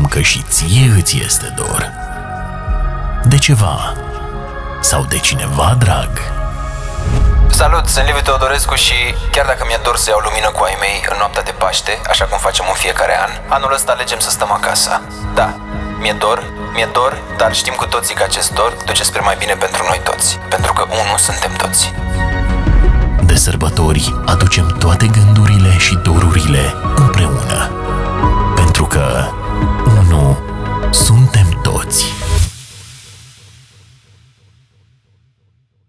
Știm că și ție îți este dor. De ceva sau de cineva drag. Salut, sunt Liviu Teodorescu și chiar dacă mi-e dor să iau lumină cu ai mei în noaptea de Paște, așa cum facem în fiecare an, anul ăsta alegem să stăm acasă. Da, mi-e dor, dar știm cu toții că acest dor duce spre mai bine pentru noi toți, pentru că unul suntem toți. De sărbători aducem toate gândurile și dorurile